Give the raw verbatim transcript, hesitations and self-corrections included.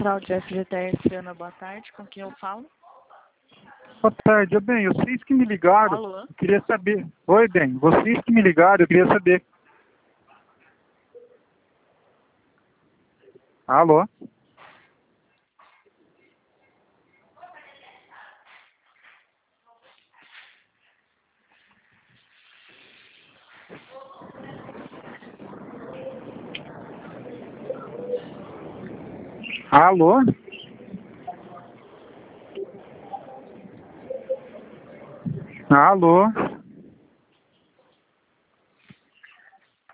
Central de F G T S, Ana, boa tarde. Com quem eu falo? Boa tarde. Bem, vocês que me ligaram, Alô? eu queria saber... Oi, bem, vocês que me ligaram, eu queria saber... Alô? Alô? Alô?